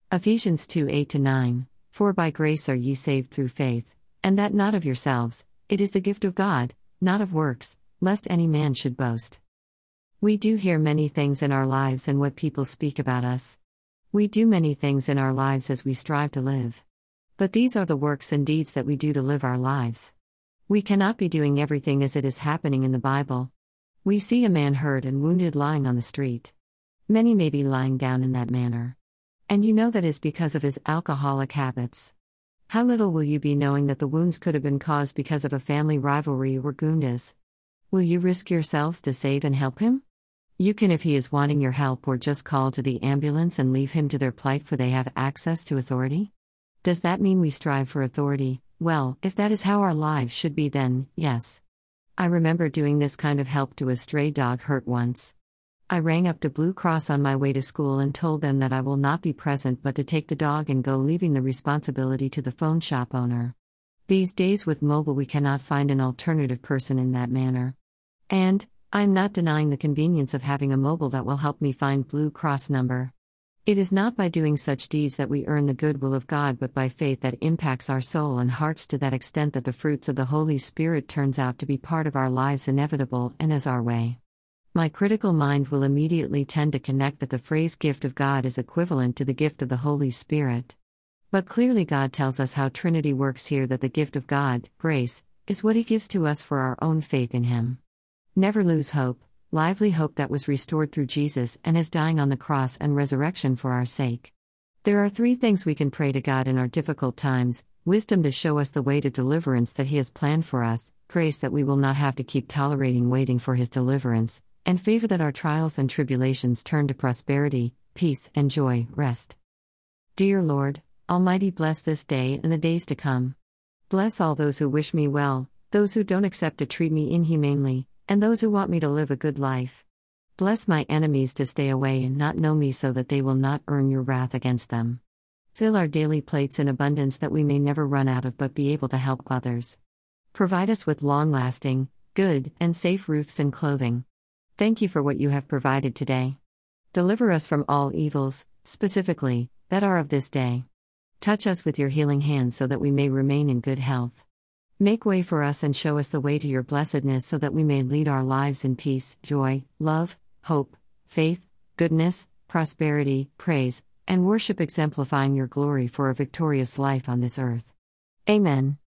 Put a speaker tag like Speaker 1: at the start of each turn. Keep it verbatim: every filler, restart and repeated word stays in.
Speaker 1: Ephesians two eight to nine. For by grace are ye saved through faith, and that not of yourselves, it is the gift of God, not of works, lest any man should boast. We do hear many things in our lives and what people speak about us. We do many things in our lives as we strive to live. But these are the works and deeds that we do to live our lives. We cannot be doing everything as it is happening in the Bible. We see a man hurt and wounded lying on the street. Many may be lying down in that manner. And you know that is because of his alcoholic habits. How little will you be knowing that the wounds could have been caused because of a family rivalry or gundas? Will you risk yourselves to save and help him? You can if he is wanting your help, or just call to the ambulance and leave him to their plight, for they have access to authority. Does that mean we strive for authority? Well, if that is how our lives should be, then, yes. I remember doing this kind of help to a stray dog hurt once. I rang up to Blue Cross on my way to school and told them that I will not be present but to take the dog and go, leaving the responsibility to the phone shop owner. These days with mobile we cannot find an alternative person in that manner. And, I am not denying the convenience of having a mobile that will help me find Blue Cross number. It is not by doing such deeds that we earn the goodwill of God, but by faith that impacts our soul and hearts to that extent that the fruits of the Holy Spirit turns out to be part of our lives, inevitable and as our way. My critical mind will immediately tend to connect that the phrase gift of God is equivalent to the gift of the Holy Spirit. But clearly God tells us how Trinity works here, that the gift of God, grace, is what He gives to us for our own faith in Him. Never lose hope, lively hope that was restored through Jesus and His dying on the cross and resurrection for our sake. There are three things we can pray to God in our difficult times: wisdom to show us the way to deliverance that He has planned for us, grace that we will not have to keep tolerating waiting for His deliverance, and favor that our trials and tribulations turn to prosperity, peace, and joy, rest. Dear Lord, Almighty, bless this day and the days to come. Bless all those who wish me well, those who don't accept to treat me inhumanely, and those who want me to live a good life. Bless my enemies to stay away and not know me, so that they will not earn your wrath against them. Fill our daily plates in abundance that we may never run out of but be able to help others. Provide us with long-lasting, good, and safe roofs and clothing. Thank you for what you have provided today. Deliver us from all evils, specifically, that are of this day. Touch us with your healing hand so that we may remain in good health. Make way for us and show us the way to your blessedness so that we may lead our lives in peace, joy, love, hope, faith, goodness, prosperity, praise, and worship, exemplifying your glory for a victorious life on this earth. Amen.